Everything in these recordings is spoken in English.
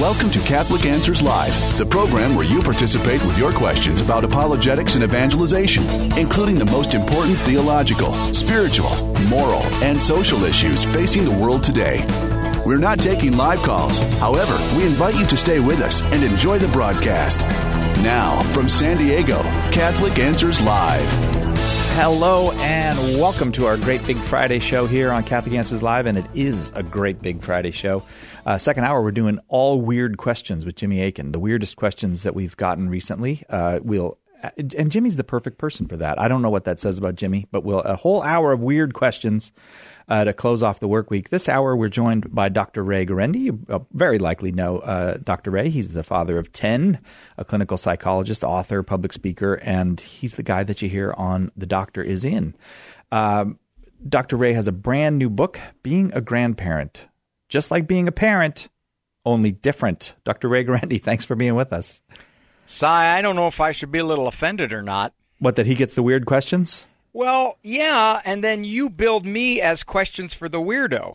Welcome to Catholic Answers Live, the program where you participate with your questions about apologetics and evangelization, including the most important theological, spiritual, moral, and social issues facing the world today. We're not taking live calls. However, we invite you to stay with us and enjoy the broadcast. Now, from San Diego, Catholic Answers Live. Hello and welcome to our Great Big Friday show here on Catholic Answers Live, and it is a Great Big Friday show. Second hour, we're doing all weird questions with Jimmy Akin, the weirdest questions that we've gotten recently. And Jimmy's the perfect person for that. I don't know what that says about Jimmy, but a whole hour of weird questions to close off the work week. This hour, we're joined by Dr. Ray Guarendi. You very likely know Dr. Ray. He's the father of 10, a clinical psychologist, author, public speaker, and he's the guy that you hear on The Doctor Is In. Dr. Ray has a brand new book, Being a Grandparent. Just like being a parent, only different. Dr. Ray Guarendi, thanks for being with us. Si, I don't know if I should be a little offended or not. What, that he gets the weird questions? Well, yeah, and then you billed me as questions for the weirdo.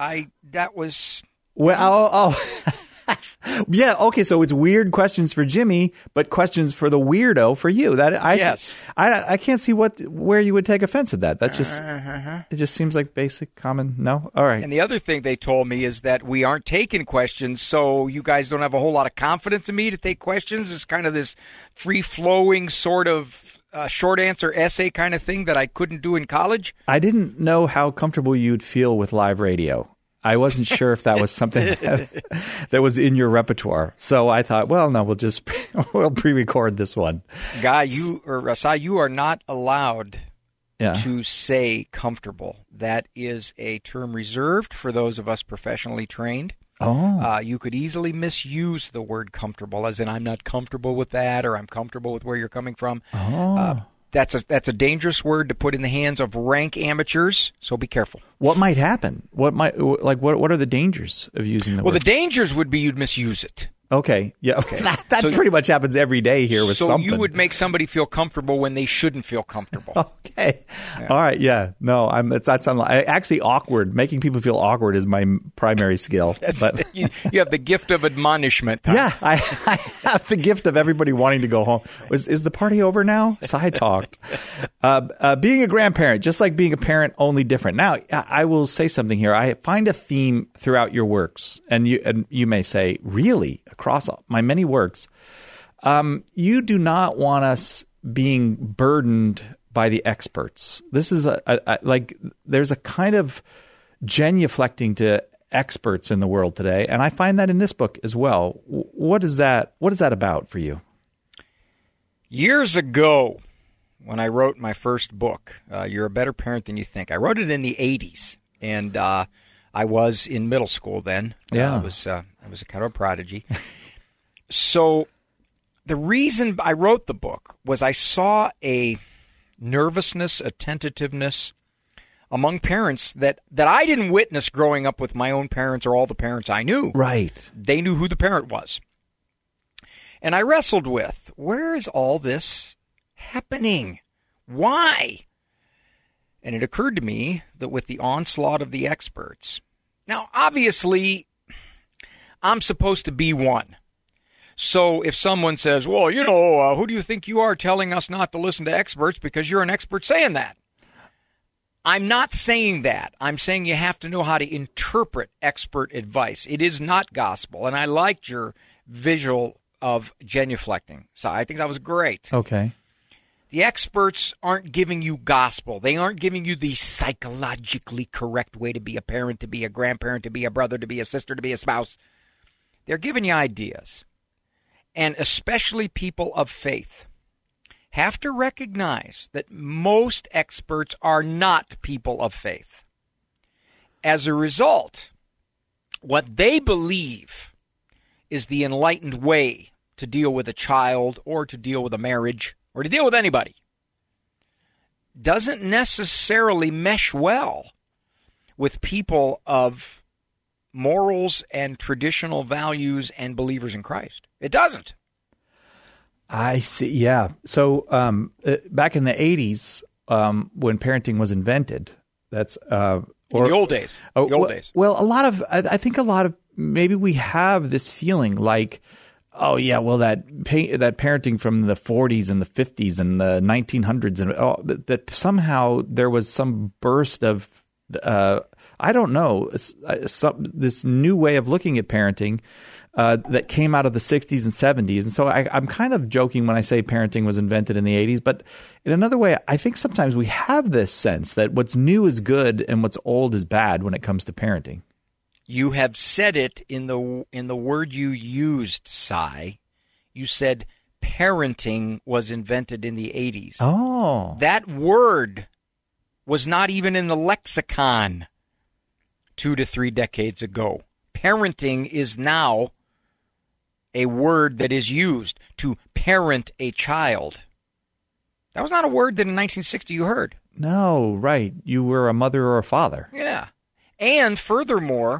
Yeah, okay, so it's weird questions for Jimmy, but questions for the weirdo for you. Yes. I can't see where you would take offense at that. That's just, It just seems like basic, common, no? All right. And the other thing they told me is that we aren't taking questions, so you guys don't have a whole lot of confidence in me to take questions. It's kind of this free-flowing sort of short answer essay kind of thing that I couldn't do in college. I didn't know how comfortable you'd feel with live radio. I wasn't sure if that was something that was in your repertoire. So I thought, well, no, we'll pre-record this one. Guy, you are not allowed to say comfortable. That is a term reserved for those of us professionally trained. Oh. You could easily misuse the word comfortable, as in I'm not comfortable with that, or I'm comfortable with where you're coming from. Oh. That's a dangerous word to put in the hands of rank amateurs, so be careful. What might happen? What are the dangers of using the word? Well, the dangers would be you'd misuse it. Okay. Yeah. Okay. That's pretty much happens every day here with something. So you would make somebody feel comfortable when they shouldn't feel comfortable. Okay. Yeah. All right. Yeah. No, that's actually awkward. Making people feel awkward is my primary skill. But you have the gift of admonishment. Huh? Yeah. I have the gift of everybody wanting to go home. Is the party over now? So I talked. Being a grandparent, just like being a parent, only different. Now, I will say something here. I find a theme throughout your works, and you may say, really? Across my many works, you do not want us being burdened by the experts. This is there's a kind of genuflecting to experts in the world today, and I find that in this book as well. What is that about for you? Years ago, when I wrote my first book, You're a Better Parent Than You Think, I wrote it in the 80s, and I was in middle school then. Yeah. I was a kind of a prodigy. So the reason I wrote the book was I saw a nervousness, a tentativeness among parents that I didn't witness growing up with my own parents or all the parents I knew. Right. They knew who the parent was. And I wrestled with, where is all this happening? Why? And it occurred to me that with the onslaught of the experts, now obviously I'm supposed to be one. So if someone says, well, who do you think you are telling us not to listen to experts because you're an expert saying that? I'm not saying that. I'm saying you have to know how to interpret expert advice. It is not gospel. And I liked your visual of genuflecting. So I think that was great. Okay. The experts aren't giving you gospel. They aren't giving you the psychologically correct way to be a parent, to be a grandparent, to be a brother, to be a sister, to be a spouse. They're giving you ideas. And especially people of faith have to recognize that most experts are not people of faith. As a result, what they believe is the enlightened way to deal with a child or to deal with a marriage or to deal with anybody doesn't necessarily mesh well with people of morals and traditional values and believers in Christ. It doesn't. I see. Yeah. So back in the 80s, when parenting was invented, that's in the old days. Well, I think a lot of maybe we have this feeling like, oh yeah, well that parenting from the 40s and the 50s and the 1900s and that somehow there was some burst of I don't know, this new way of looking at parenting that came out of the 60s and 70s. And so I'm kind of joking when I say parenting was invented in the 80s. But in another way, I think sometimes we have this sense that what's new is good and what's old is bad when it comes to parenting. You have said it in the word you used, Cy. You said parenting was invented in the 80s. Oh. That word was not even in the lexicon 2 to 3 decades ago. Parenting is now a word that is used to parent a child. That was not a word that in 1960 you heard. No, right. You were a mother or a father. Yeah. And furthermore,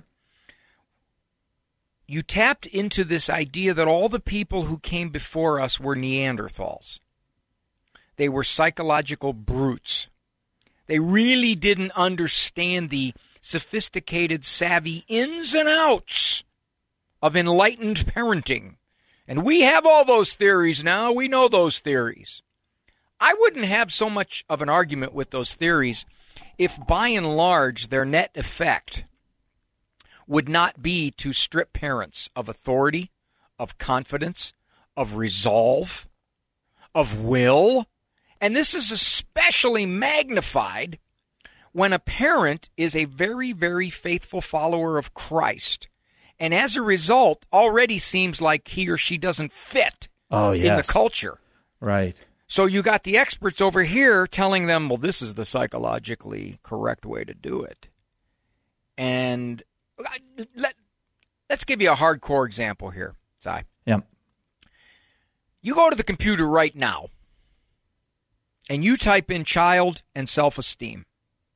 you tapped into this idea that all the people who came before us were Neanderthals. They were psychological brutes. They really didn't understand the sophisticated, savvy ins and outs of enlightened parenting. And we have all those theories now. We know those theories. I wouldn't have so much of an argument with those theories if, by and large, their net effect would not be to strip parents of authority, of confidence, of resolve, of will. And this is especially magnified when a parent is a very, very faithful follower of Christ, and as a result, already seems like he or she doesn't fit in the culture. Right. So you got the experts over here telling them, well, this is the psychologically correct way to do it. And let's give you a hardcore example here, Si. Yep. You go to the computer right now, and you type in child and self-esteem.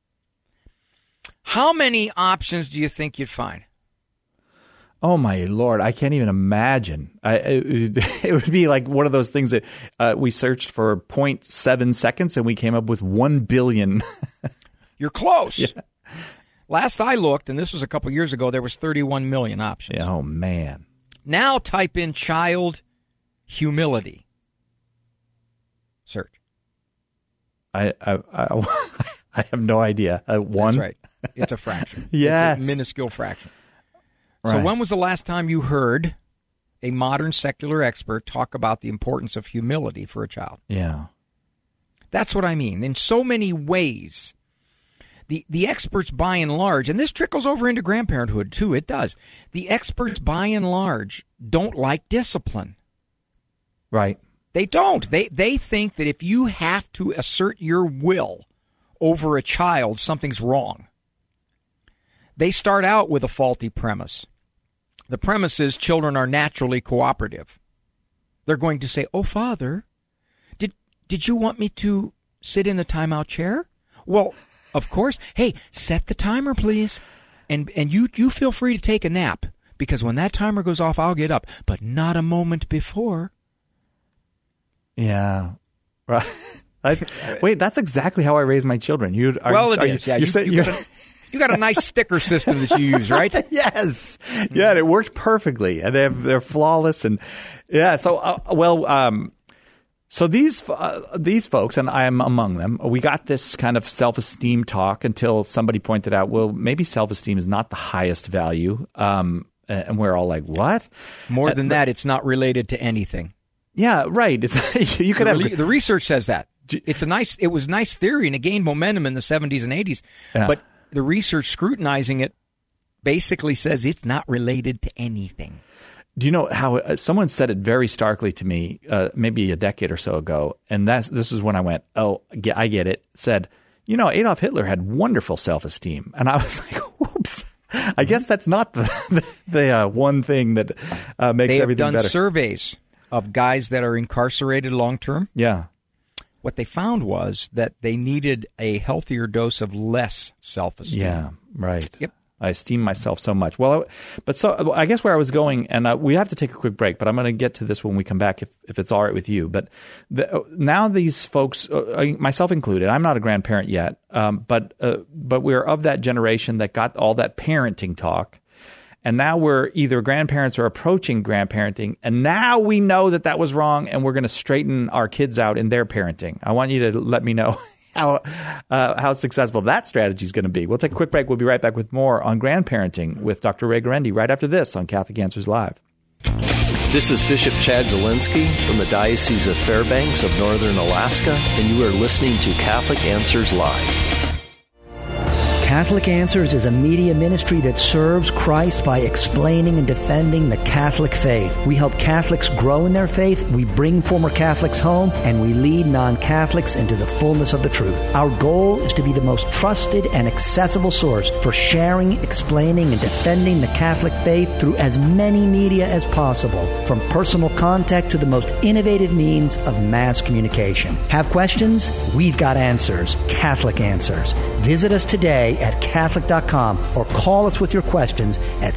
How many options do you think you'd find? Oh, my Lord. I can't even imagine. It would be like one of those things that we searched for 0.7 seconds and we came up with 1 billion. You're close. Yeah. Last I looked, and this was a couple years ago, there was 31 million options. Yeah, oh, man. Now type in child humility. Search. I have no idea. One? That's right. It's a fraction. Yes. It's a minuscule fraction. Right. So when was the last time you heard a modern secular expert talk about the importance of humility for a child? Yeah. That's what I mean. In so many ways, the experts by and large, and this trickles over into grandparenthood too, it does. The experts by and large don't like discipline. Right. They don't. They think that if you have to assert your will over a child, something's wrong. They start out with a faulty premise. The premise is children are naturally cooperative. They're going to say, "Oh, Father, did you want me to sit in the timeout chair?" Well, of course. Hey, set the timer, please. And you feel free to take a nap, because when that timer goes off, I'll get up, but not a moment before. Yeah. Right. Wait, that's exactly how I raise my children. It is. Yeah, you got a nice sticker system that you use, right? Yes. Yeah, and it worked perfectly. And they're flawless. And yeah, so so these folks, and I am among them, we got this kind of self-esteem talk until somebody pointed out, well, maybe self-esteem is not the highest value. And we're all like, what? More than that, it's not related to anything. Yeah, right. You could have the research says that. It was nice theory, and it gained momentum in the 70s and 80s. Yeah. But the research scrutinizing it basically says it's not related to anything. Do you know how someone said it very starkly to me maybe a decade or so ago, and this is when I went, oh, I get it. Said, Adolf Hitler had wonderful self-esteem. And I was like, whoops. I guess that's not the one thing that makes everything better. They have done surveys of guys that are incarcerated long-term. Yeah. What they found was that they needed a healthier dose of less self-esteem. Yeah, right. Yep. I esteem myself so much. Well, but so I guess where I was going, and we have to take a quick break, but I'm going to get to this when we come back if it's all right with you. But now these folks, myself included, I'm not a grandparent yet, but we're of that generation that got all that parenting talk. And now we're either grandparents or approaching grandparenting. And now we know that was wrong, and we're going to straighten our kids out in their parenting. I want you to let me know how successful that strategy is going to be. We'll take a quick break. We'll be right back with more on grandparenting with Dr. Ray Guarendi right after this on Catholic Answers Live. This is Bishop Chad Zielinski from the Diocese of Fairbanks of Northern Alaska, and you are listening to Catholic Answers Live. Catholic Answers is a media ministry that serves Christ by explaining and defending the Catholic faith. We help Catholics grow in their faith, we bring former Catholics home, and we lead non-Catholics into the fullness of the truth. Our goal is to be the most trusted and accessible source for sharing, explaining, and defending the Catholic faith through as many media as possible, from personal contact to the most innovative means of mass communication. Have questions? We've got answers. Catholic Answers. Visit us today at Catholic.com or call us with your questions at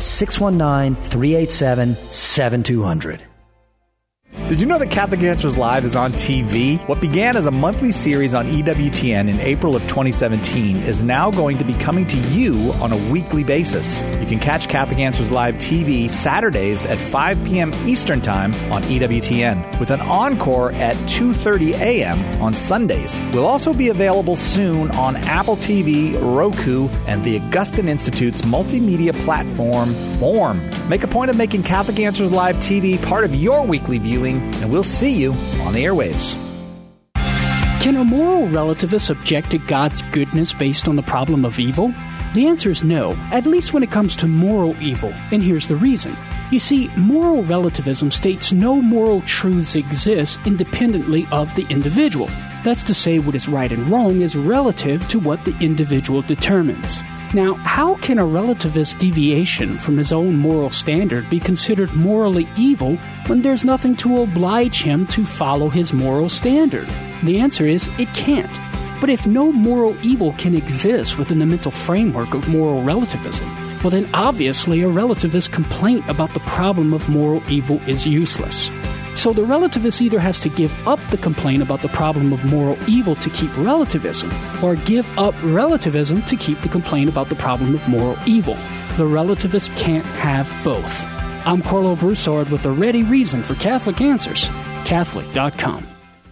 619-387-7200. Did you know that Catholic Answers Live is on TV? What began as a monthly series on EWTN in April of 2017 is now going to be coming to you on a weekly basis. You can catch Catholic Answers Live TV Saturdays at 5 p.m. Eastern Time on EWTN, with an encore at 2:30 a.m. on Sundays. We'll also be available soon on Apple TV, Roku, and the Augustine Institute's multimedia platform, Form. Make a point of making Catholic Answers Live TV part of your weekly viewing, and we'll see you on the airwaves. Can a moral relativist object to God's goodness based on the problem of evil? The answer is no, at least when it comes to moral evil, and here's the reason. You see, moral relativism states no moral truths exist independently of the individual. That's to say, what is right and wrong is relative to what the individual determines. Now, how can a relativist's deviation from his own moral standard be considered morally evil when there's nothing to oblige him to follow his moral standard? The answer is it can't. But if no moral evil can exist within the mental framework of moral relativism, well then obviously a relativist's complaint about the problem of moral evil is useless. So the relativist either has to give up the complaint about the problem of moral evil to keep relativism, or give up relativism to keep the complaint about the problem of moral evil. The relativist can't have both. I'm Carlo Broussard with a ready reason for Catholic Answers, Catholic.com.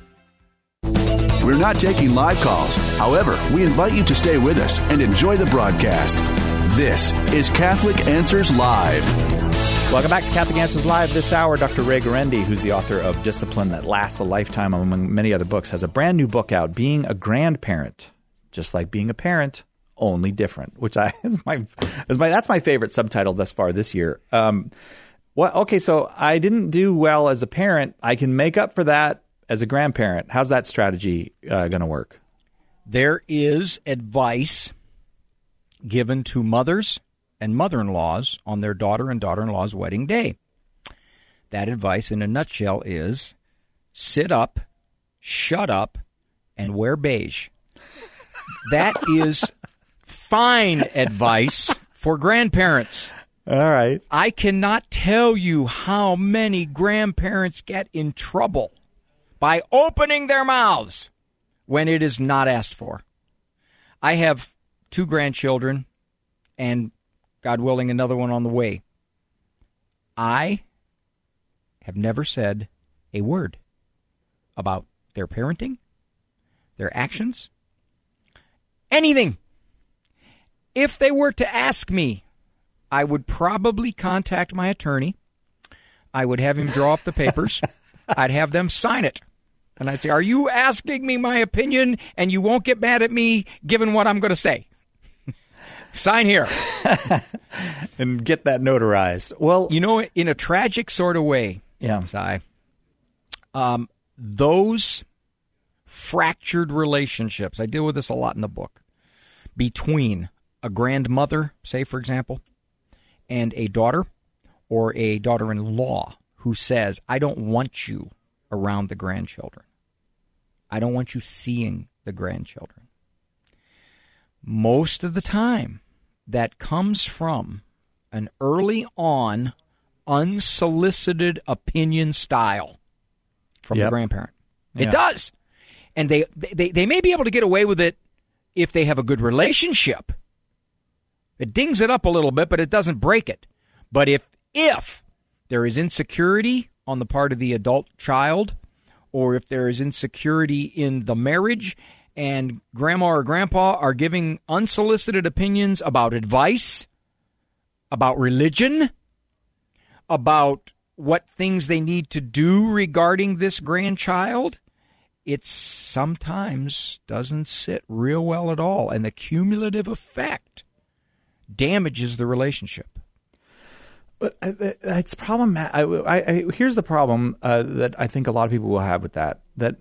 We're not taking live calls. However, we invite you to stay with us and enjoy the broadcast. This is Catholic Answers Live. Welcome back to Catholic Answers Live. This hour, Dr. Ray Guarendi, who's the author of Discipline That Lasts a Lifetime, among many other books, has a brand new book out, Being a Grandparent, just like being a parent, only different, which that's my favorite subtitle thus far this year. Okay, so I didn't do well as a parent. I can make up for that as a grandparent. How's that strategy going to work? There is advice given to mothers and mother-in-laws on their daughter and daughter-in-law's wedding day. That advice, in a nutshell, is sit up, shut up, and wear beige. That is fine advice for grandparents. All right. I cannot tell you how many grandparents get in trouble by opening their mouths when it is not asked for. I have 2 grandchildren, and God willing, another one on the way. I have never said a word about their parenting, their actions, anything. If they were to ask me, I would probably contact my attorney. I would have him draw up the papers. I'd have them sign it. And I'd say, are you asking me my opinion and you won't get mad at me given what I'm going to say? Sign here. And get that notarized. Well, you know, in a tragic sort of way, Si, those fractured relationships, I deal with this a lot in the book, between a grandmother, say, for example, and a daughter or a daughter-in-law who says, I don't want you around the grandchildren. I don't want you seeing the grandchildren. Most of the time, that comes from an early on unsolicited opinion style from the grandparent. It does. And they may be able to get away with it if they have a good relationship. It dings it up a little bit, but it doesn't break it. But if there is insecurity on the part of the adult child, or if there is insecurity in the marriage, and grandma or grandpa are giving unsolicited opinions about advice, about religion, about what things they need to do regarding this grandchild, it sometimes doesn't sit real well at all. And the cumulative effect damages the relationship. It's problematic. Here's the problem that I think a lot of people will have with that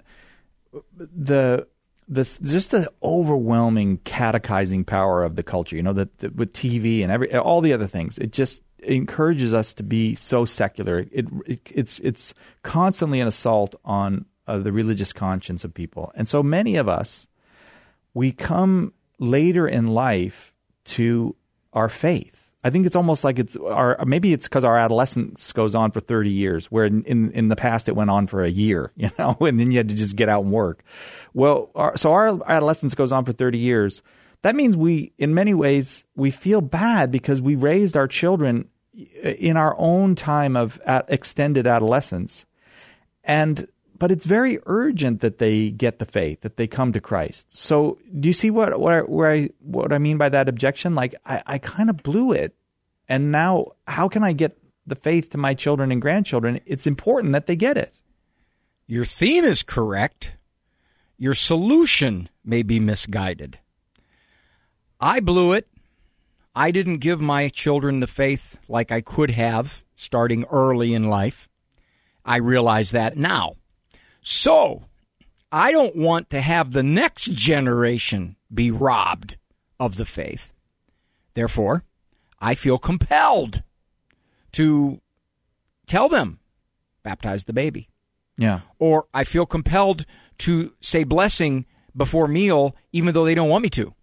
just the overwhelming catechizing power of the culture, that with TV and all the other things, it just encourages us to be so secular. It's constantly an assault on the religious conscience of people. And so many of us, we come later in life to our faith. I think it's almost like maybe it's because our adolescence goes on for 30 years, where in the past it went on for a year, and then you had to just get out and work. Well, so our adolescence goes on for 30 years. That means in many ways, we feel bad because we raised our children in our own time of extended adolescence. But it's very urgent that they get the faith, that they come to Christ. So do you see what I mean by that objection? Like, I kind of blew it. And now how can I get the faith to my children and grandchildren? It's important that they get it. Your theme is correct. Your solution may be misguided. I blew it. I didn't give my children the faith like I could have starting early in life. I realize that now. So, I don't want to have the next generation be robbed of the faith. Therefore, I feel compelled to tell them, baptize the baby. Yeah. Or I feel compelled to say blessing before meal, even though they don't want me to.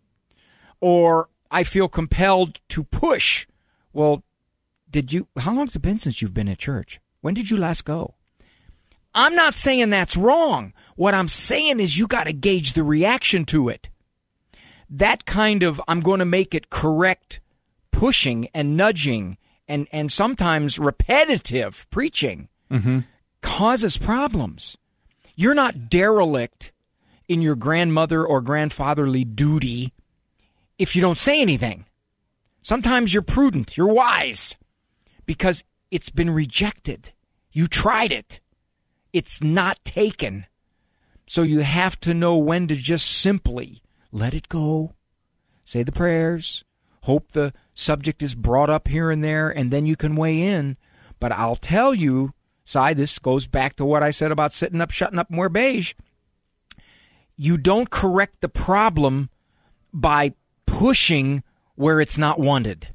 Or I feel compelled to push. Well, how long has it been since you've been at church? When did you last go? I'm not saying that's wrong. What I'm saying is you got to gauge the reaction to it. That kind of I'm going to make it correct pushing and nudging and sometimes repetitive preaching causes problems. You're not derelict in your grandmother or grandfatherly duty if you don't say anything. Sometimes you're prudent, you're wise, because it's been rejected. You tried it. It's not taken. So you have to know when to just simply let it go, say the prayers, hope the subject is brought up here and there, and then you can weigh in. But I'll tell you, Si, this goes back to what I said about sitting up, shutting up, and wear beige. You don't correct the problem by pushing where it's not wanted.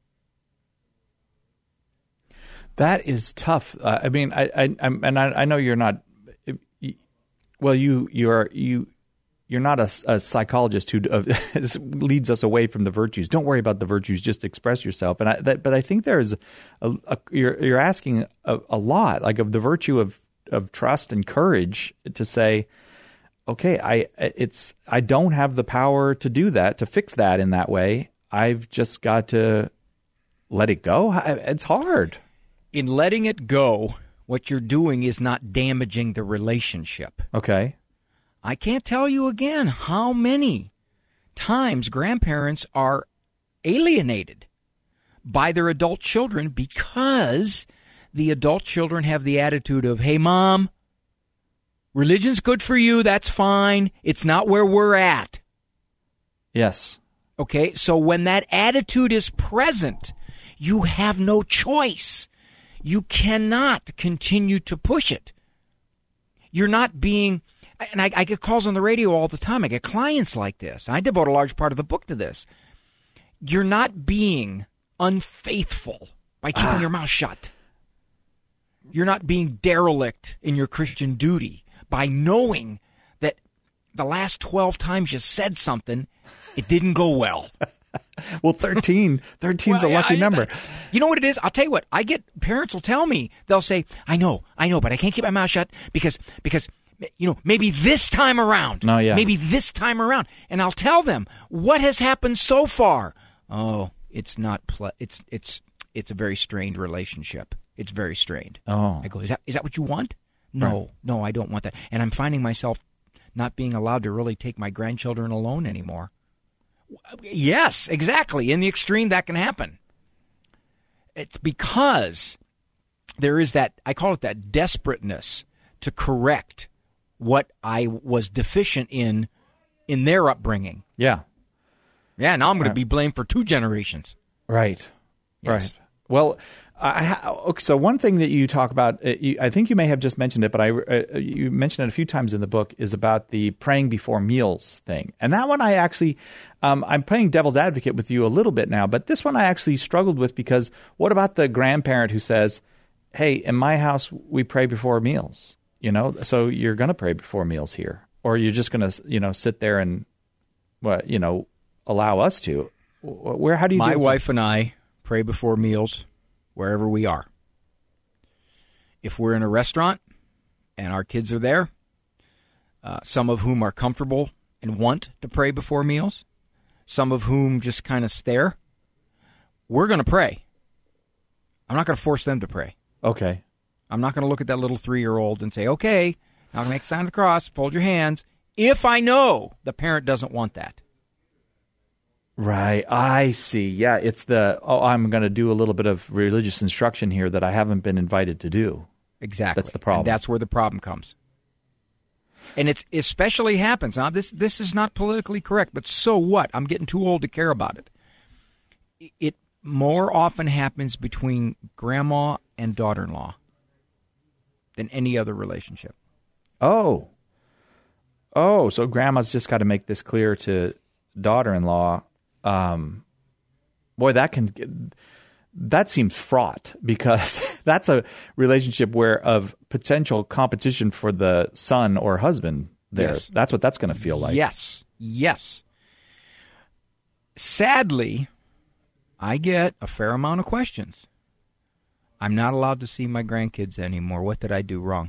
That is tough. I mean, I know you're not. Well, you're not a psychologist who leads us away from the virtues. Don't worry about the virtues; just express yourself. But I think there's you're asking a lot, like of the virtue of trust and courage to say, okay, I don't have the power to do that, to fix that in that way. I've just got to let it go. It's hard. In letting it go, what you're doing is not damaging the relationship. Okay. I can't tell you again how many times grandparents are alienated by their adult children because the adult children have the attitude of, hey, Mom, religion's good for you, that's fine. It's not where we're at. Yes. Okay, so when that attitude is present, you have no choice. You cannot continue to push it. You're not being, and I get calls on the radio all the time. I get clients like this. I devote a large part of the book to this. You're not being unfaithful by keeping your mouth shut. You're not being derelict in your Christian duty by knowing that the last 12 times you said something, it didn't go well. Well, 13's a lucky number. You know what it is? I'll tell you what. Parents will tell me, they'll say, I know, but I can't keep my mouth shut because maybe this time around. No, yeah. Maybe this time around. And I'll tell them, what has happened so far? Oh, it's not, it's it's a very strained relationship. It's very strained. Oh. I go, is that what you want? No, no, I don't want that. And I'm finding myself not being allowed to really take my grandchildren alone anymore. Yes, exactly. In the extreme, that can happen. It's because there is that, I call it that desperateness to correct what I was deficient in their upbringing. Yeah. Yeah, now I'm going to be blamed for 2 generations. Right. Yes. Right. Well, so one thing that you talk about, I think you may have just mentioned it, but you mentioned it a few times in the book, is about the praying before meals thing. And that one I actually, I'm playing devil's advocate with you a little bit now, but this one I actually struggled with, because what about the grandparent who says, hey, in my house, we pray before meals, so you're going to pray before meals here, or you're just going to, sit there and, allow us to. How do you? My wife and I pray before meals wherever we are. If we're in a restaurant and our kids are there, some of whom are comfortable and want to pray before meals, some of whom just kind of stare, we're going to pray. I'm not going to force them to pray. Okay. I'm not going to look at that little 3-year-old and say, okay, now make the sign of the cross, fold your hands, if I know the parent doesn't want that. Right. I see. Yeah, it's I'm going to do a little bit of religious instruction here that I haven't been invited to do. Exactly. That's the problem. And that's where the problem comes. And it especially happens. Now, this is not politically correct, but so what? I'm getting too old to care about it. It more often happens between grandma and daughter-in-law than any other relationship. Oh, so grandma's just got to make this clear to daughter-in-law. Boy, that seems fraught, because that's a relationship of potential competition for the son or husband there. Yes. That's what that's going to feel like. Yes. Sadly, I get a fair amount of questions. I'm not allowed to see my grandkids anymore. What did I do wrong?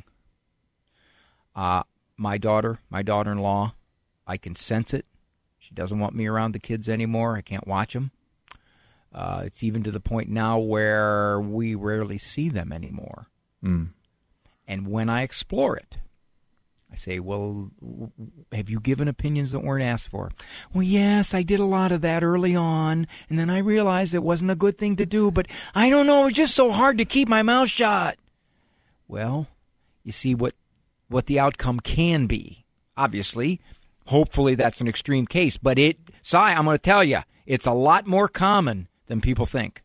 My daughter-in-law, I can sense it. She doesn't want me around the kids anymore. I can't watch them. It's even to the point now where we rarely see them anymore. Mm. And when I explore it, I say, well, have you given opinions that weren't asked for? Well, yes, I did a lot of that early on, and then I realized it wasn't a good thing to do, but I don't know, it was just so hard to keep my mouth shut. Well, you see what the outcome can be. Obviously, hopefully that's an extreme case, but I'm going to tell you, it's a lot more common than people think.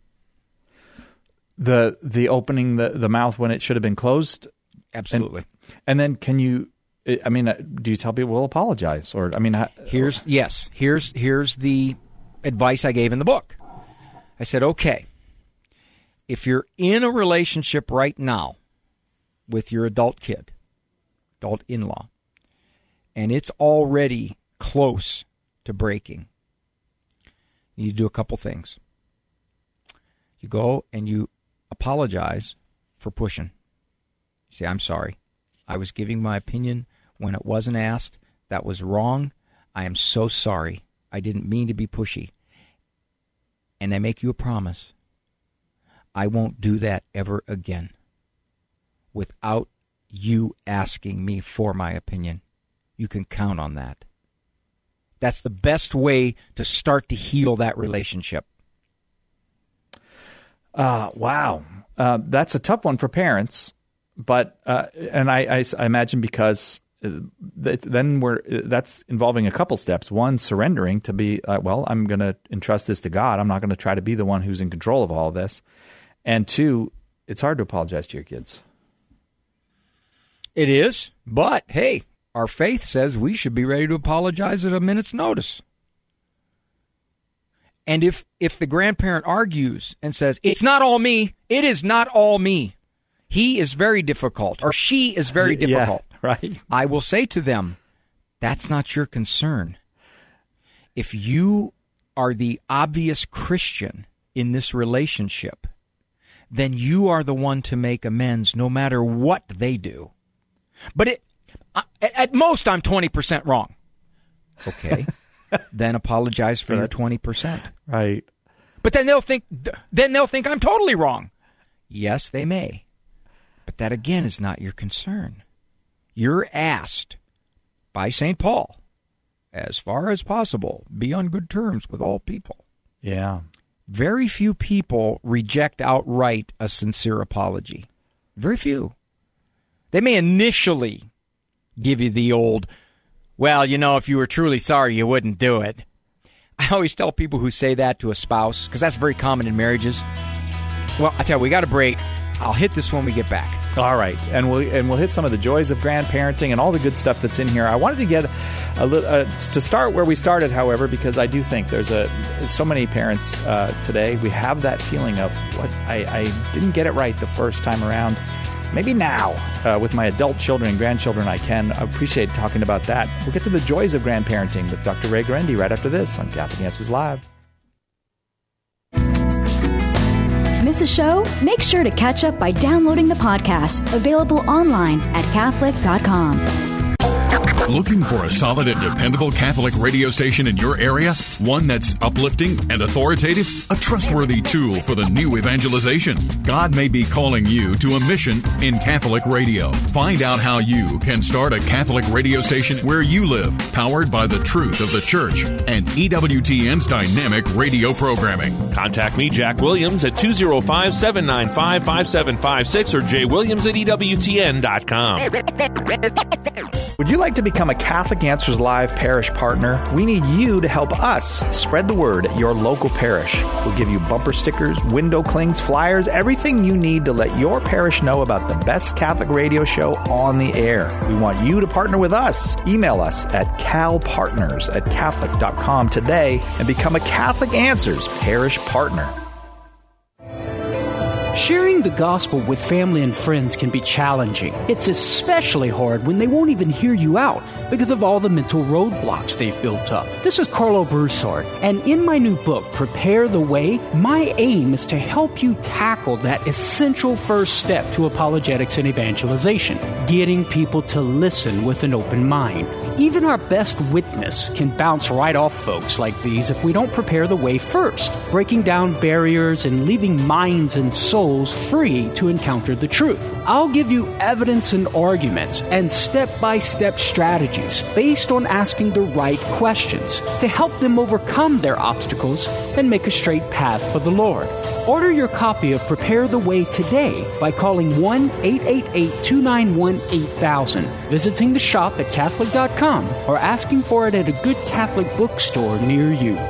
The opening the mouth when it should have been closed? Absolutely. And then do you tell people, we'll apologize? Or, Here's the advice I gave in the book. I said, okay, if you're in a relationship right now with your adult in-law, and it's already close to breaking, you do a couple things. You go and you apologize for pushing. You say, I'm sorry. I was giving my opinion when it wasn't asked. That was wrong. I am so sorry. I didn't mean to be pushy. And I make you a promise. I won't do that ever again without you asking me for my opinion. You can count on that. That's the best way to start to heal that relationship. Wow. That's a tough one for parents. But and I imagine because that's involving a couple steps. One, surrendering to be, I'm going to entrust this to God. I'm not going to try to be the one who's in control of all of this. And 2, it's hard to apologize to your kids. It is, but hey, our faith says we should be ready to apologize at a minute's notice. And if the grandparent argues and says, it's not all me, it is not all me. He is very difficult, or she is very difficult. Yeah, right. I will say to them, that's not your concern. If you are the obvious Christian in this relationship, then you are the one to make amends no matter what they do. But at most, I'm 20% wrong. Okay. Then apologize for the 20%. Right. But then they'll think I'm totally wrong. Yes, they may. But that, again, is not your concern. You're asked by St. Paul, as far as possible, be on good terms with all people. Yeah. Very few people reject outright a sincere apology. Very few. They may initially give you the old, well, if you were truly sorry, you wouldn't do it. I always tell people who say that to a spouse, because that's very common in marriages. Well, I tell you, we got a break. I'll hit this when we get back. All right, and we'll hit some of the joys of grandparenting and all the good stuff that's in here. I wanted to get a little to start where we started, however, because I do think there's so many parents today. We have that feeling of what I didn't get it right the first time around. Maybe now, with my adult children and grandchildren, I can appreciate talking about that. We'll get to the joys of grandparenting with Dr. Ray Guarendi right after this on Catholic Answers Live. Miss a show? Make sure to catch up by downloading the podcast, available online at Catholic.com. Looking for a solid and dependable Catholic radio station in your area? One that's uplifting and authoritative? A trustworthy tool for the new evangelization? God may be calling you to a mission in Catholic radio. Find out how you can start a Catholic radio station where you live, powered by the truth of the Church and EWTN's dynamic radio programming. Contact me, Jack Williams, at 205-795-5756 or jwilliams@EWTN.com. Would you like to become a Catholic Answers Live parish partner? We need you to help us spread the word at your local parish. We'll give you bumper stickers, window clings, flyers, everything you need to let your parish know about the best Catholic radio show on the air. We want you to partner with us. Email us at calpartners@catholic.com today and become a Catholic Answers parish partner. Sharing the gospel with family and friends can be challenging. It's especially hard when they won't even hear you out because of all the mental roadblocks they've built up. This is Carlo Broussard, and in my new book, Prepare the Way, my aim is to help you tackle that essential first step to apologetics and evangelization, getting people to listen with an open mind. Even our best witness can bounce right off folks like these if we don't prepare the way first, breaking down barriers and leaving minds and souls free to encounter the truth. I'll give you evidence and arguments and step-by-step strategies based on asking the right questions to help them overcome their obstacles and make a straight path for the Lord. Order your copy of Prepare the Way today by calling 1-888-291-8000, visiting the shop at Catholic.com, or asking for it at a good Catholic bookstore near you.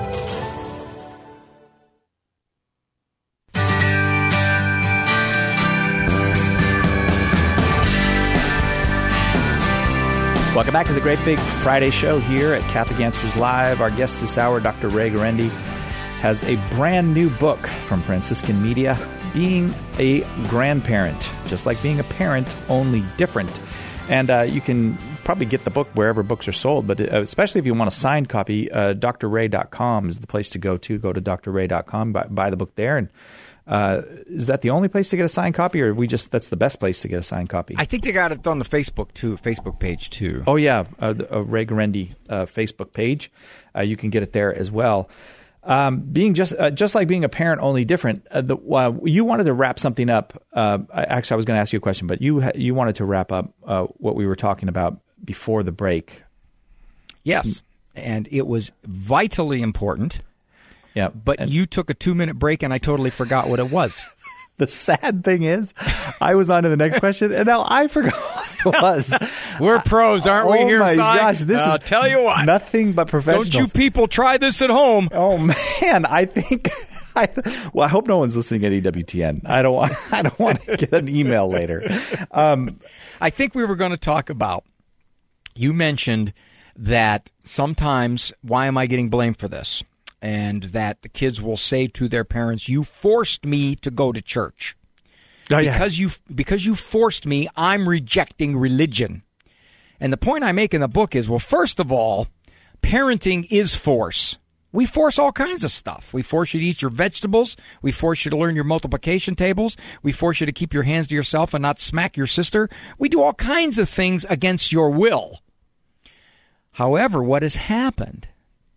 Welcome back to the Great Big Friday Show here at Catholic Answers Live. Our guest this hour, Dr. Ray Guarendi, has a brand new book from Franciscan Media, Being a Grandparent, just like being a parent, only different. And you can probably get the book wherever books are sold, but especially if you want a signed copy, drray.com is the place to go to. Go to drray.com, buy the book there. And is that the only place to get a signed copy, or that's the best place to get a signed copy? I think they got it on the Facebook page too. Oh yeah, Ray Guarendi Facebook page. You can get it there as well. Being just like being a parent, only different. You wanted to wrap something up. Actually, I was going to ask you a question, but you wanted to wrap up what we were talking about before the break. Yes, and it was vitally important. Yeah, but you took a 2-minute break, and I totally forgot what it was. The sad thing is, I was on to the next question, and now I forgot what it was. We're pros, aren't we here, Oh, my Si? gosh. I'll tell you what. Nothing but professionals. Don't you people try this at home. Oh, man. I think... I hope no one's listening at EWTN. I don't want to get an email later. I think we were going to talk about, you mentioned that sometimes, why am I getting blamed for this? And that the kids will say to their parents, you forced me to go to church. Oh, yeah. Because you forced me, I'm rejecting religion. And the point I make in the book is, well, first of all, parenting is force. We force all kinds of stuff. We force you to eat your vegetables. We force you to learn your multiplication tables. We force you to keep your hands to yourself and not smack your sister. We do all kinds of things against your will. However, what has happened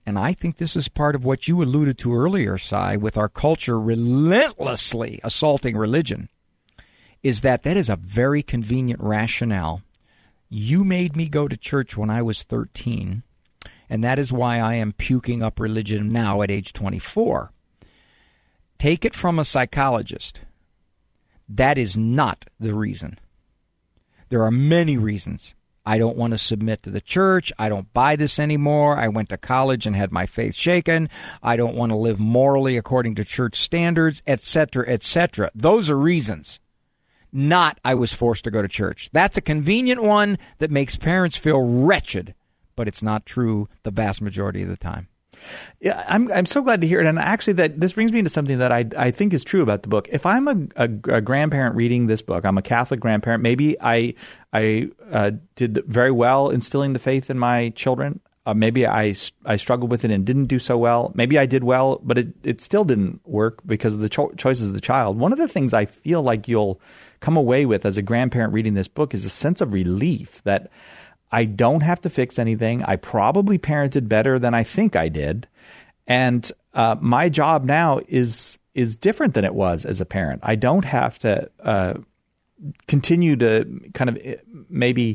and I think this is part of what you alluded to earlier, Si, with our culture relentlessly assaulting religion, is that is a very convenient rationale. You made me go to church when I was 13, and that is why I am puking up religion now at age 24. Take it from a psychologist. That is not the reason. There are many reasons. I don't want to submit to the church. I don't buy this anymore. I went to college and had my faith shaken. I don't want to live morally according to church standards, etc., etc. Those are reasons. Not I was forced to go to church. That's a convenient one that makes parents feel wretched, but it's not true the vast majority of the time. Yeah, I'm so glad to hear it, and actually, that this brings me into something that I think is true about the book. If I'm a grandparent reading this book, I'm a Catholic grandparent. Maybe I did very well instilling the faith in my children. Maybe I struggled with it and didn't do so well. Maybe I did well, but it still didn't work because of the choices of the child. One of the things I feel like you'll come away with as a grandparent reading this book is a sense of relief that I don't have to fix anything. I probably parented better than I think I did. And my job now is different than it was as a parent. I don't have to continue to kind of maybe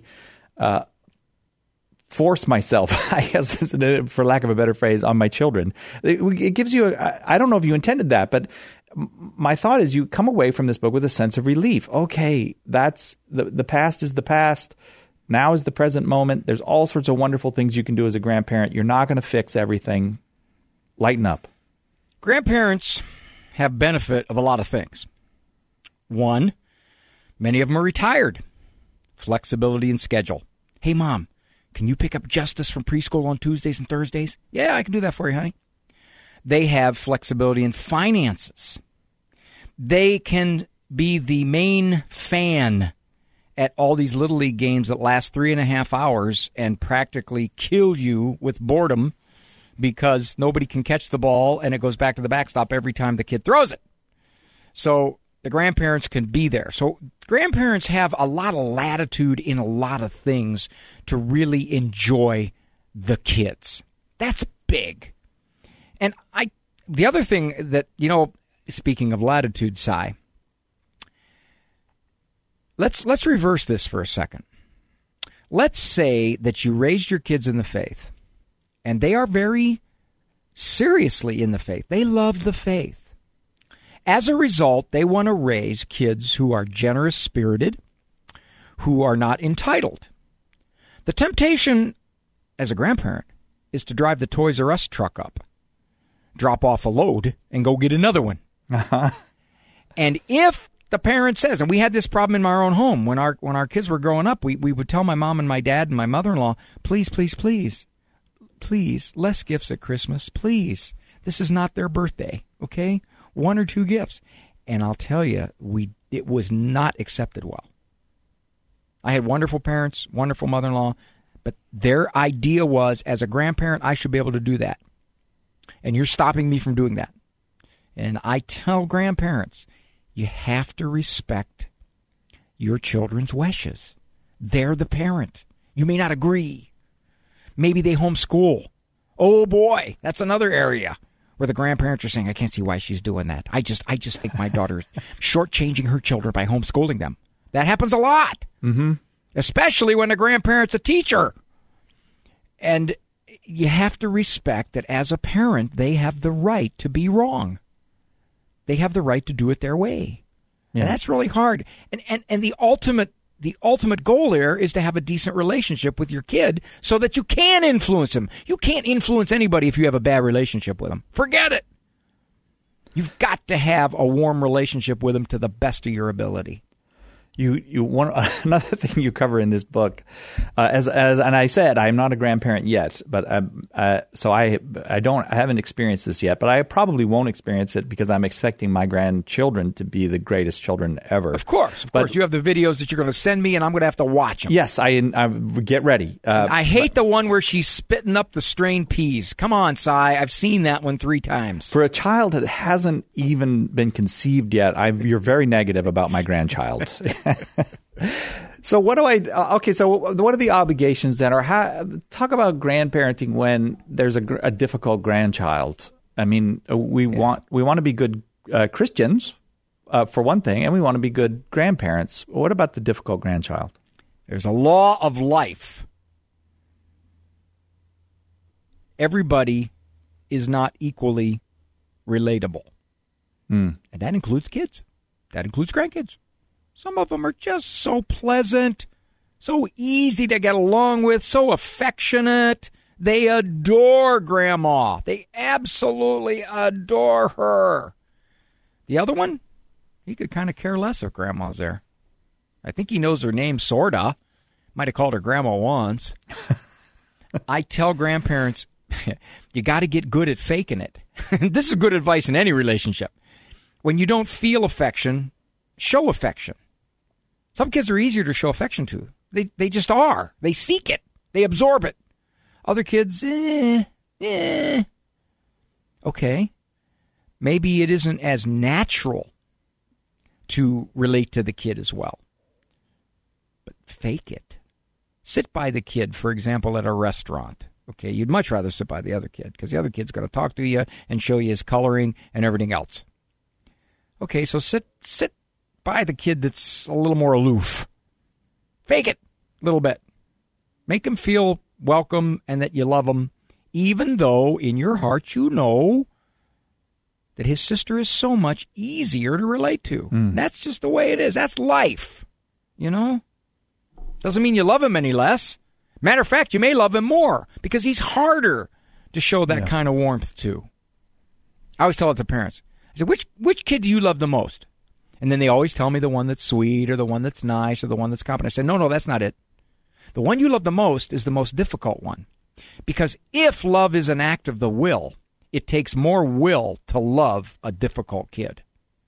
force myself, I guess, for lack of a better phrase, on my children. It gives you I don't know if you intended that, but my thought is you come away from this book with a sense of relief. Okay, that's the past is the past. Now is the present moment. There's all sorts of wonderful things you can do as a grandparent. You're not going to fix everything. Lighten up. Grandparents have benefit of a lot of things. One, many of them are retired. Flexibility in schedule. Hey, Mom, can you pick up Justice from preschool on Tuesdays and Thursdays? Yeah, I can do that for you, honey. They have flexibility in finances. They can be the main fan at all these Little League games that last 3.5 hours and practically kill you with boredom because nobody can catch the ball and it goes back to the backstop every time the kid throws it. So the grandparents can be there. So grandparents have a lot of latitude in a lot of things to really enjoy the kids. That's big. And the other thing that, speaking of latitude, Si, Let's reverse this for a second. Let's say that you raised your kids in the faith, and they are very seriously in the faith. They love the faith. As a result, they want to raise kids who are generous-spirited, who are not entitled. The temptation as a grandparent is to drive the Toys R Us truck up, drop off a load, and go get another one. Uh-huh. And if the parent says, and we had this problem in our own home when our kids were growing up, we would tell my mom and my dad and my mother-in-law, please, less gifts at Christmas, please. This is not their birthday, okay? 1 or 2 gifts. And I'll tell you, it was not accepted well. I had wonderful parents, wonderful mother-in-law, but their idea was, as a grandparent, I should be able to do that. And you're stopping me from doing that. And I tell grandparents, you have to respect your children's wishes. They're the parent. You may not agree. Maybe they homeschool. Oh, boy, that's another area where the grandparents are saying, I can't see why she's doing that. I just think my daughter's shortchanging her children by homeschooling them. That happens a lot, especially when the grandparent's a teacher. And you have to respect that as a parent, they have the right to be wrong. They have the right to do it their way. Yeah. And that's really hard. And the ultimate goal here is to have a decent relationship with your kid so that you can influence them. You can't influence anybody if you have a bad relationship with them. Forget it. You've got to have a warm relationship with them to the best of your ability. Another thing you cover in this book, and I said I'm not a grandparent yet, but so I haven't experienced this yet, but I probably won't experience it because I'm expecting my grandchildren to be the greatest children ever. Of course, you have the videos that you're going to send me, and I'm going to have to watch them. Yes, I get ready. I hate the one where she's spitting up the strained peas. Come on, Si, I've seen that one 3 times. For a child that hasn't even been conceived yet, you're very negative about my grandchild. So what do I? Okay, so what are the obligations then? Or talk about grandparenting when there's a difficult grandchild. I mean, we want to be good Christians for one thing, and we want to be good grandparents. What about the difficult grandchild? There's a law of life. Everybody is not equally relatable. And that includes kids. That includes grandkids. Some of them are just so pleasant, so easy to get along with, so affectionate. They adore Grandma. They absolutely adore her. The other one, he could kind of care less if Grandma's there. I think he knows her name, sorta. Might have called her Grandma once. I tell grandparents, you got to get good at faking it. This is good advice in any relationship. When you don't feel affection, show affection. Some kids are easier to show affection to. They just are. They seek it. They absorb it. Other kids, Okay. Maybe it isn't as natural to relate to the kid as well. But fake it. Sit by the kid, for example, at a restaurant. Okay, you'd much rather sit by the other kid because the other kid's going to talk to you and show you his coloring and everything else. Okay, so sit by the kid that's a little more aloof. Fake it a little bit. Make him feel welcome and that you love him, even though in your heart you know that his sister is so much easier to relate to. That's just the way it is. That's life, you know? Doesn't mean you love him any less. Matter of fact, you may love him more because he's harder to show that kind of warmth to. I always tell it to parents. I said, which kid do you love the most? And then they always tell me the one that's sweet or the one that's nice or the one that's competent. I said, no, that's not it. The one you love the most is the most difficult one. Because if love is an act of the will, it takes more will to love a difficult kid.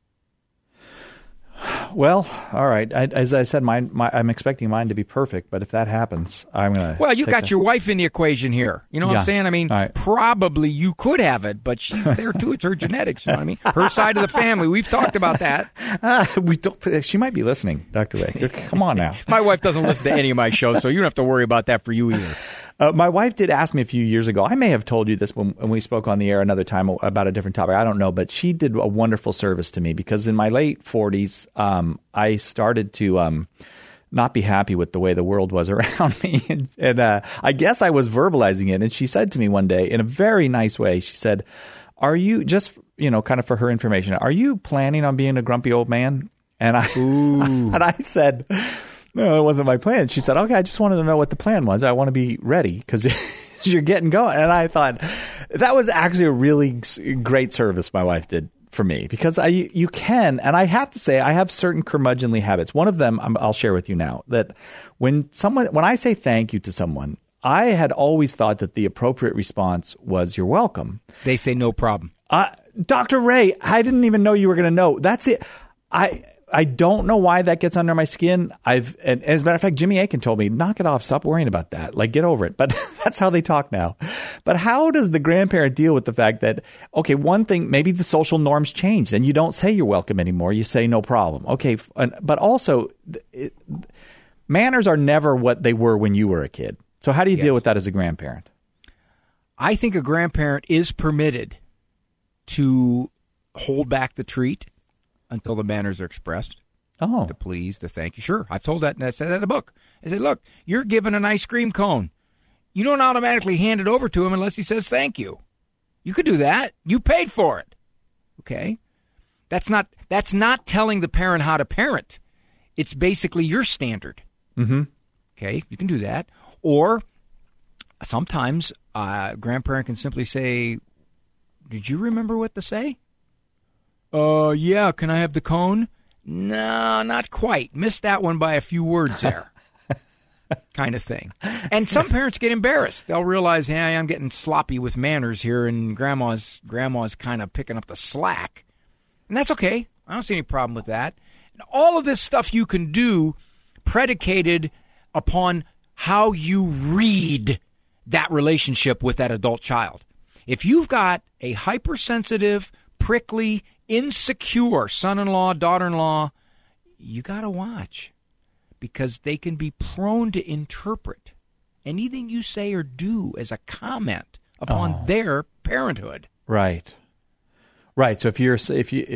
Well, all right. As I said, I'm expecting mine to be perfect, but if that happens, I'm going to... Well, you got your wife in the equation here. You know what I'm saying? I mean, probably you could have it, but she's there too. It's her genetics, you know what I mean? Her side of the family. We've talked about that. She might be listening, Dr. Ray. Come on now. My wife doesn't listen to any of my shows, so you don't have to worry about that for you either. My wife did ask me a few years ago. I may have told you this when we spoke on the air another time about a different topic. I don't know, but she did a wonderful service to me because in my late 40s, I started to not be happy with the way the world was around me. And I guess I was verbalizing it. And she said to me one day in a very nice way, she said, are you just, kind of for her information, are you planning on being a grumpy old man? And I said... No, it wasn't my plan. She said, okay, I just wanted to know what the plan was. I want to be ready because you're getting going. And I thought that was actually a really great service my wife did for me because you can. And I have to say, I have certain curmudgeonly habits. One of them I'll share with you now that when I say thank you to someone, I had always thought that the appropriate response was you're welcome. They say no problem. Dr. Ray, I didn't even know you were going to know. That's it. I don't know why that gets under my skin. And as a matter of fact, Jimmy Akin told me, knock it off. Stop worrying about that. Like, get over it. But that's how they talk now. But how does the grandparent deal with the fact that, okay, one thing, maybe the social norms changed and you don't say you're welcome anymore. You say no problem. Okay. But also, manners are never what they were when you were a kid. So how do you deal with that as a grandparent? I think a grandparent is permitted to hold back the treat until the manners are expressed. Oh. To please, to thank you. Sure, I've told that, and I said that in a book. I said, look, you're given an ice cream cone. You don't automatically hand it over to him unless he says thank you. You could do that. You paid for it. Okay? That's not telling the parent how to parent. It's basically your standard. Mm-hmm. Okay? You can do that. Or sometimes a grandparent can simply say, did you remember what to say? Yeah, can I have the cone? No, not quite. Missed that one by a few words there. Kind of thing. And some parents get embarrassed. They'll realize, hey, I'm getting sloppy with manners here, and grandma's kind of picking up the slack. And that's okay. I don't see any problem with that. And all of this stuff you can do predicated upon how you read that relationship with that adult child. If you've got a hypersensitive, prickly, insecure son-in-law, daughter-in-law, you got to watch. because they can be prone to interpret anything you say or do as a comment upon their parenthood. Right. So if you're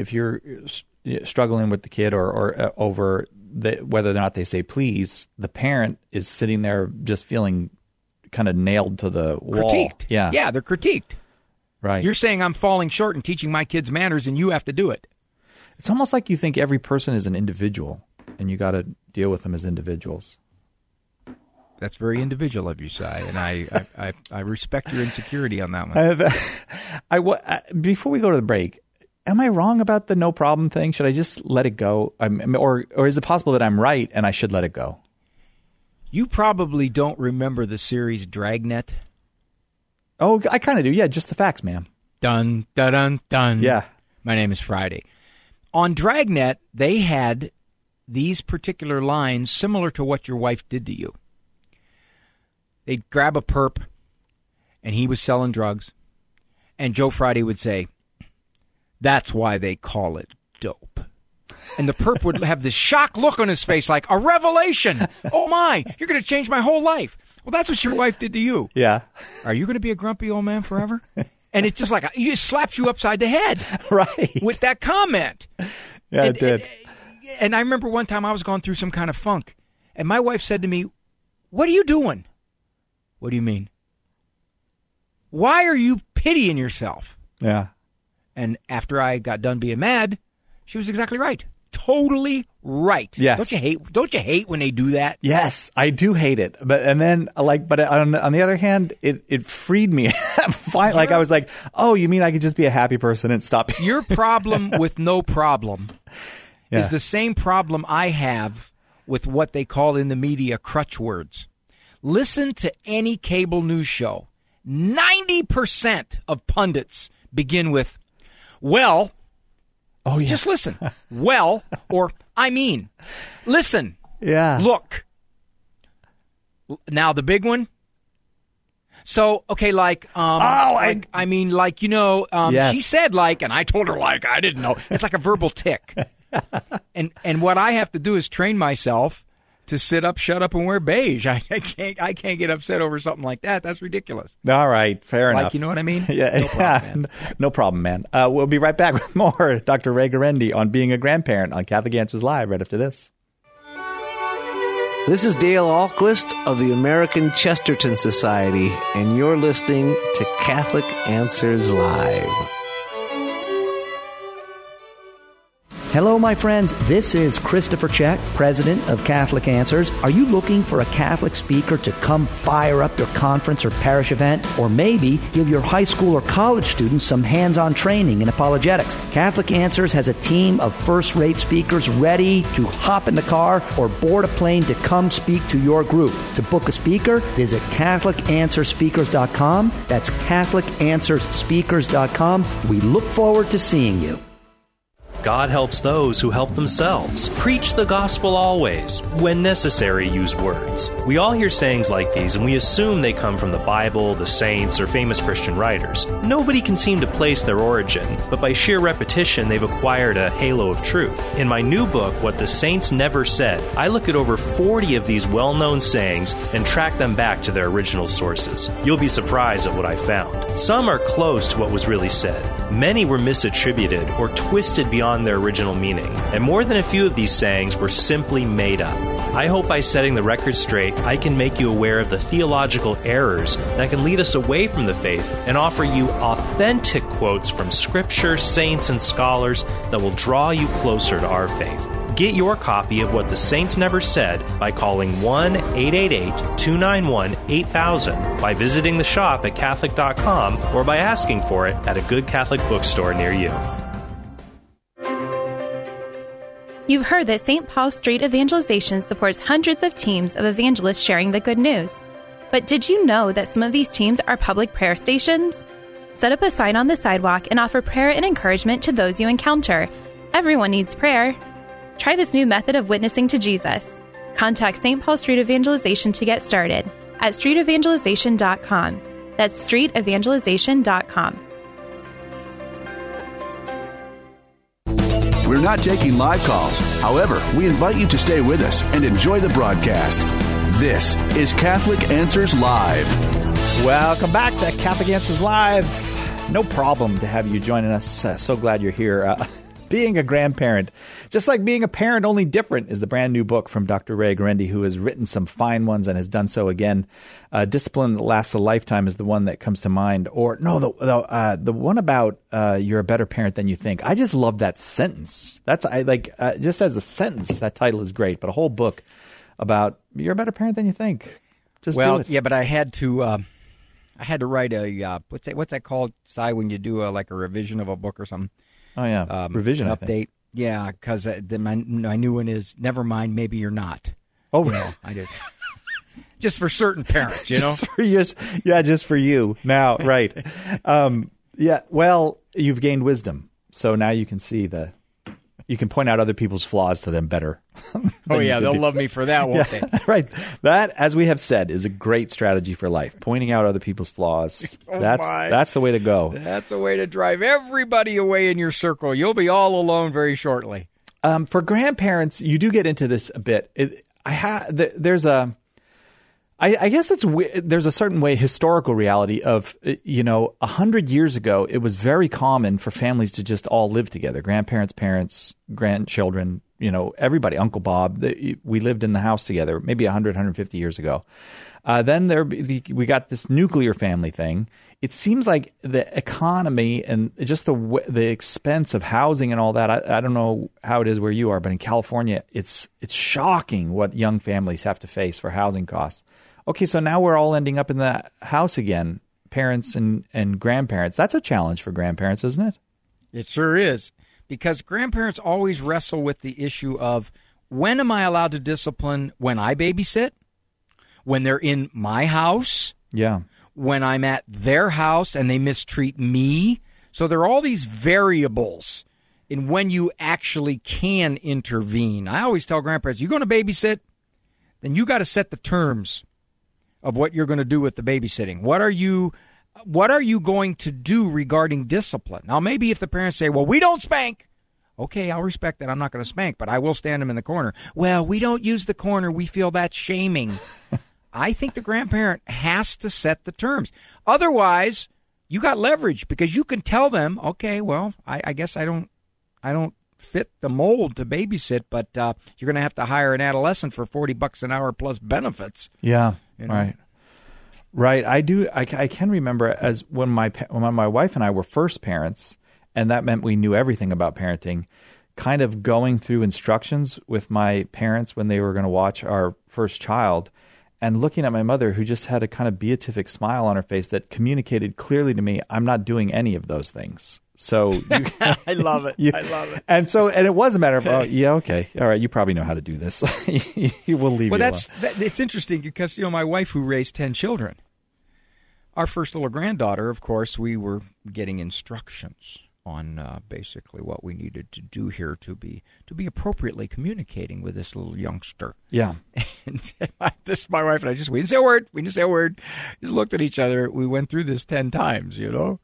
struggling with the kid or over whether or not they say please, the parent is sitting there just feeling kind of nailed to the wall. Critiqued. Yeah, they're critiqued. Right. You're saying I'm falling short in teaching my kids manners, and you have to do it. It's almost like you think every person is an individual, and you got to deal with them as individuals. That's very individual of you, Si, and I respect your insecurity on that one. Before we go to the break, am I wrong about the no problem thing? Should I just let it go? Or is it possible that I'm right and I should let it go? You probably don't remember the series Dragnet. Oh, I kind of do. Yeah, just the facts, ma'am. Dun, dun, dun, dun. Yeah. My name is Friday. On Dragnet, they had these particular lines similar to what your wife did to you. They'd grab a perp, and he was selling drugs, and Joe Friday would say, "That's why they call it dope." And the perp would have this shocked look on his face like, a revelation. Oh, my, you're going to change my whole life. Well, that's what your wife did to you. Yeah. Are you going to be a grumpy old man forever? And it's just like, it slaps you upside the head. Right. With that comment. Yeah, it did. And I remember one time I was going through some kind of funk, and my wife said to me, "What are you doing?" "What do you mean?" "Why are you pitying yourself?" Yeah. And after I got done being mad, she was exactly right. Totally right. Yes. Don't you hate when they do that? Yes, I do hate it. But on the other hand, it freed me. Fine. Like I was like, oh, you mean I could just be a happy person and stop? Your problem with no problem is the same problem I have with what they call in the media crutch words. Listen to any cable news show. 90% of pundits begin with, well. Oh, yeah. Just listen. Well, or I mean, listen. Yeah. Look. Now the big one. So, okay, yes. She said like, and I told her like, I didn't know. It's like a verbal tick. And what I have to do is train myself to sit up, shut up, and wear beige. I can't get upset over something like that. That's ridiculous. All right, fair enough. Like, you know what I mean? Yeah, no problem, man. We'll be right back with more Dr. Ray Guarendi on being a grandparent on Catholic Answers Live right after this. This is Dale Ahlquist of the American Chesterton Society, and you're listening to Catholic Answers Live. Hello, my friends. This is Christopher Check, president of Catholic Answers. Are you looking for a Catholic speaker to come fire up your conference or parish event? Or maybe give your high school or college students some hands-on training in apologetics? Catholic Answers has a team of first-rate speakers ready to hop in the car or board a plane to come speak to your group. To book a speaker, visit CatholicAnswersSpeakers.com. That's CatholicAnswersSpeakers.com. We look forward to seeing you. God helps those who help themselves. Preach the gospel always. When necessary, use words. We all hear sayings like these, and we assume they come from the Bible, the saints, or famous Christian writers. Nobody can seem to place their origin, but by sheer repetition, they've acquired a halo of truth. In my new book, What the Saints Never Said, I look at over 40 of these well-known sayings and track them back to their original sources. You'll be surprised at what I found. Some are close to what was really said. Many were misattributed or twisted beyond their original meaning, and more than a few of these sayings were simply made up. I hope by setting the record straight, I can make you aware of the theological errors that can lead us away from the faith and offer you authentic quotes from Scripture, saints, and scholars that will draw you closer to our faith. Get your copy of What the Saints Never Said by calling 1-888-291-8000, by visiting the shop at Catholic.com, or by asking for it at a good Catholic bookstore near you. You've heard that St. Paul Street Evangelization supports hundreds of teams of evangelists sharing the good news. But did you know that some of these teams are public prayer stations? Set up a sign on the sidewalk and offer prayer and encouragement to those you encounter. Everyone needs prayer. Try this new method of witnessing to Jesus. Contact St. Paul Street Evangelization to get started at streetevangelization.com. That's streetevangelization.com. We're not taking live calls. However, we invite you to stay with us and enjoy the broadcast. This is Catholic Answers Live. Welcome back to Catholic Answers Live. No problem to have you joining us. So glad you're here. Being a grandparent, just like being a parent, only different, is the brand new book from Dr. Ray Guarendi, who has written some fine ones and has done so again. Discipline That Lasts a Lifetime is the one that comes to mind. Or no, the one about you're a better parent than you think. I just love that sentence. Just as a sentence, that title is great. But a whole book about you're a better parent than you think. Just do it. Yeah, but I had to write a what's that called, Si, when you do a revision of a book or something. Oh, yeah. Revision update. I think. Yeah, because my new one is, never mind, maybe you're not. Oh, really? I did. Just for certain parents, you know? Just for you. Now, right. Well, you've gained wisdom. So now you can see you can point out other people's flaws to them better. Oh, yeah, they'll love me for that, won't they? Right. That, as we have said, is a great strategy for life. Pointing out other people's flaws. That's the way to go. That's the way to drive everybody away in your circle. You'll be all alone very shortly. For grandparents, you do get into this a bit. I guess there's a certain way, historical reality of, 100 years ago, it was very common for families to just all live together. Grandparents, parents, grandchildren, everybody, Uncle Bob. We lived in the house together maybe 100, 150 years ago. Then we got this nuclear family thing. It seems like the economy and just the expense of housing and all that. I don't know how it is where you are, but in California, it's shocking what young families have to face for housing costs. Okay, so now we're all ending up in the house again, parents and grandparents. That's a challenge for grandparents, isn't it? It sure is, because grandparents always wrestle with the issue of, when am I allowed to discipline when I babysit? When they're in my house? Yeah. When I'm at their house and they mistreat me? So there are all these variables in when you actually can intervene. I always tell grandparents, you're going to babysit, then you got to set the terms of what you're going to do with the babysitting. What are you going to do regarding discipline? Now, maybe if the parents say, well, we don't spank. Okay, I'll respect that. I'm not going to spank, but I will stand them in the corner. Well, we don't use the corner. We feel that's shaming. I think the grandparent has to set the terms. Otherwise, you got leverage, because you can tell them, okay, well, I guess I don't fit the mold to babysit, but you're going to have to hire an adolescent for $40 an hour plus benefits. Yeah. Right. I can remember as when my wife and I were first parents, and that meant we knew everything about parenting, kind of going through instructions with my parents when they were going to watch our first child, and looking at my mother, who just had a kind of beatific smile on her face that communicated clearly to me, I'm not doing any of those things. So I love it. I love it. And it was a matter of, okay, all right, you probably know how to do this. We'll leave you alone. It's interesting because, my wife, who raised 10 children, our first little granddaughter, of course, we were getting instructions on basically what we needed to do here to be appropriately communicating with this little youngster. Yeah. And my wife and I we didn't say a word. We didn't say a word. Just looked at each other. We went through this 10 times,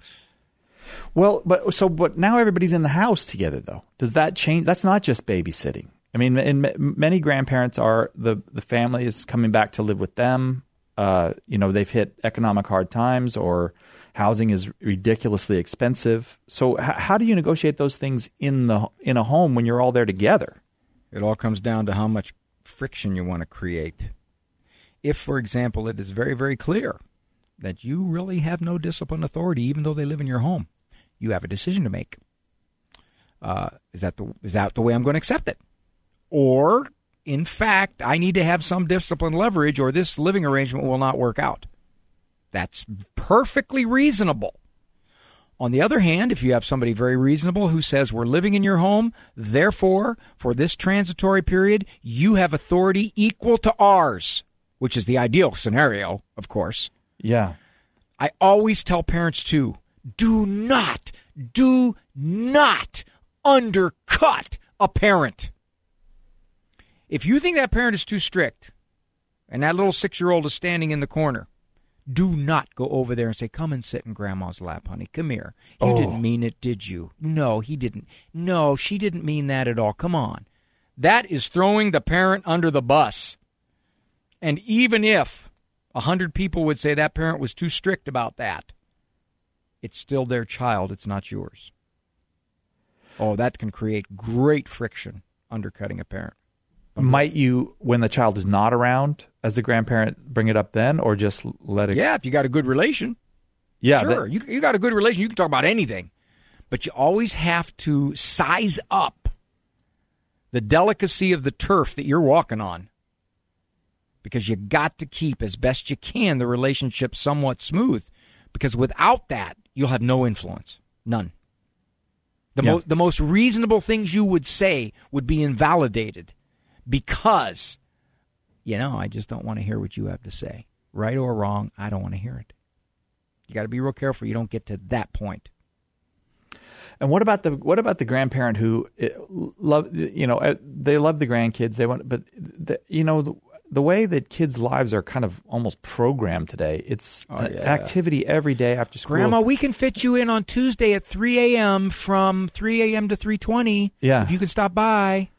Well, but now everybody's in the house together, though. Does that change? That's not just babysitting. I mean, many grandparents are the family is coming back to live with them. They've hit economic hard times, or housing is ridiculously expensive. So how do you negotiate those things in a home when you're all there together? It all comes down to how much friction you want to create. If, for example, it is very, very clear that you really have no discipline authority, even though they live in your home, you have a decision to make. Is that the way I'm going to accept it? Or, in fact, I need to have some discipline leverage, or this living arrangement will not work out. That's perfectly reasonable. On the other hand, if you have somebody very reasonable who says, we're living in your home, therefore, for this transitory period, you have authority equal to ours, which is the ideal scenario, of course. Yeah. I always tell parents, too, do not undercut a parent. If you think that parent is too strict and that little 6-year-old is standing in the corner, Do not go over there and say, come and sit in Grandma's lap, honey. Come here. You didn't mean it, did you? No, he didn't. No, she didn't mean that at all. Come on. That is throwing the parent under the bus. And even if 100 people would say that parent was too strict about that, it's still their child. It's not yours. Oh, that can create great friction, undercutting a parent. Might you, when the child is not around, as the grandparent, bring it up then, or just let it? Yeah, if you got a good relation. Yeah, sure. You got a good relation. You can talk about anything, but you always have to size up the delicacy of the turf that you're walking on, because you got to keep as best you can the relationship somewhat smooth, because without that, you'll have no influence, none. The most reasonable things you would say would be invalidated. Because, I just don't want to hear what you have to say. Right or wrong, I don't want to hear it. You got to be real careful you don't get to that point. And what about the grandparent who they love the grandkids, the way that kids' lives are kind of almost programmed today. It's activity every day after school. Grandma, we can fit you in on Tuesday at 3 a.m. from 3 a.m. to 3:20. Yeah. If you can stop by.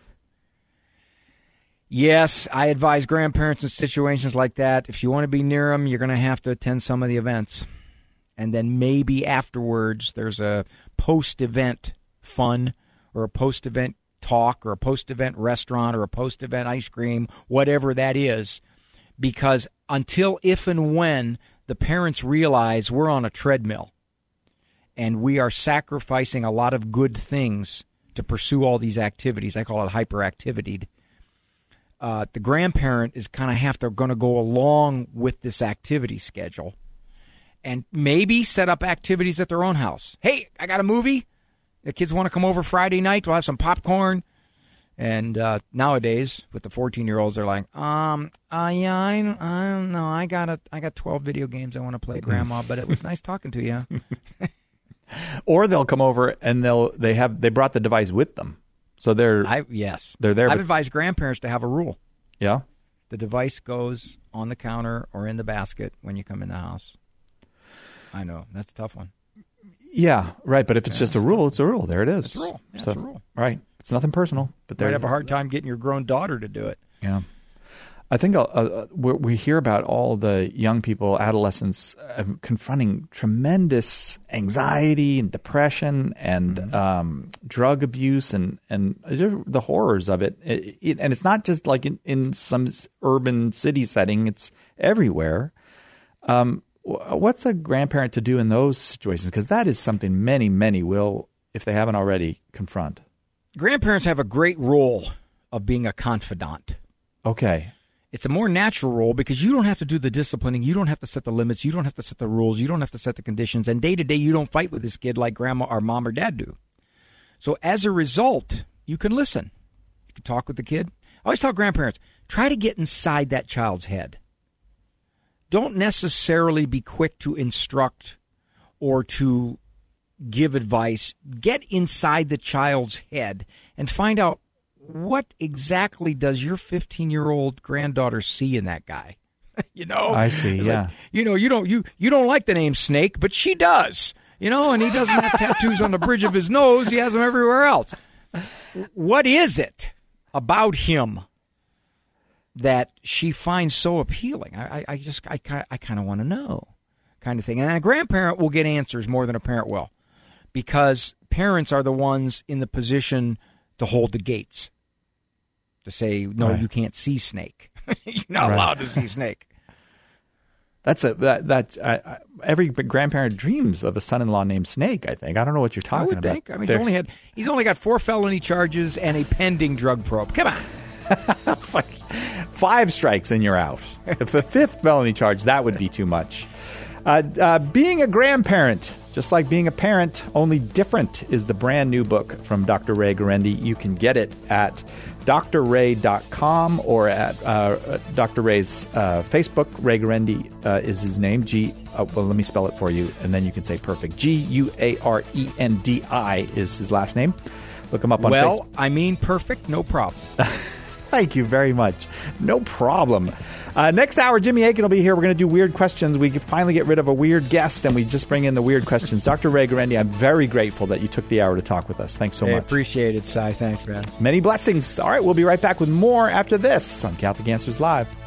Yes, I advise grandparents in situations like that, if you want to be near them, you're going to have to attend some of the events. And then maybe afterwards there's a post-event fun or a post-event talk or a post-event restaurant or a post-event ice cream, whatever that is. Because until if and when the parents realize we're on a treadmill and we are sacrificing a lot of good things to pursue all these activities, I call it hyperactivity. The grandparent is kind of going to go along with this activity schedule and maybe set up activities at their own house. Hey, I got a movie. The kids want to come over Friday night. We'll have some popcorn. And nowadays, with the 14-year-olds, they're like, I don't know. I got 12 video games I want to play, Grandma, but it was nice talking to you. Or they'll come over and they brought the device with them. So they're there. I've advised grandparents to have a rule. Yeah. The device goes on the counter or in the basket when you come in the house. I know. That's a tough one. Yeah, right. But if it's just a rule, it's a rule. There it is. It's a rule. Yeah, it's a rule. Right. It's nothing personal. But they have a hard time getting your grown daughter to do it. Yeah. I think we hear about all the young people, adolescents, confronting tremendous anxiety and depression and drug abuse and the horrors of it. And it's not just like in some urban city setting. It's everywhere. What's a grandparent to do in those situations? Because that is something many, many will, if they haven't already, confront. Grandparents have a great role of being a confidant. Okay. It's a more natural role because you don't have to do the disciplining. You don't have to set the limits. You don't have to set the rules. You don't have to set the conditions. And day to day, you don't fight with this kid like grandma or mom or dad do. So as a result, you can listen. You can talk with the kid. I always tell grandparents, try to get inside that child's head. Don't necessarily be quick to instruct or to give advice. Get inside the child's head and find out, what exactly does your 15-year-old granddaughter see in that guy? I see. It's yeah. Like, you don't like the name Snake, but she does. And he doesn't have tattoos on the bridge of his nose. He has them everywhere else. What is it about him that she finds so appealing? I kind of want to know, kind of thing. And a grandparent will get answers more than a parent will, because parents are the ones in the position to hold the gates. To say, no, right. You can't see Snake. You're not allowed to see Snake. Every grandparent dreams of a son-in-law named Snake, I think. I don't know what you're talking about. I mean, he's only got 4 felony charges and a pending drug probe. Come on. 5 strikes and you're out. If the 5th felony charge, that would be too much. Being a grandparent, just like being a parent, only different, is the brand new book from Dr. Ray Guarendi. You can get it at drray.com or at Dr. Ray's Facebook. Ray Guarendi is his name. Let me spell it for you, and then you can say perfect. Guarendi is his last name. Look him up on Facebook. Well, I mean perfect, no problem. Thank you very much. No problem. Next hour, Jimmy Akin will be here. We're going to do weird questions. We finally get rid of a weird guest, and we just bring in the weird questions. Dr. Ray Guarendi, I'm very grateful that you took the hour to talk with us. Thanks so much. I appreciate it, Si. Thanks, man. Many blessings. All right, we'll be right back with more after this on Catholic Answers Live.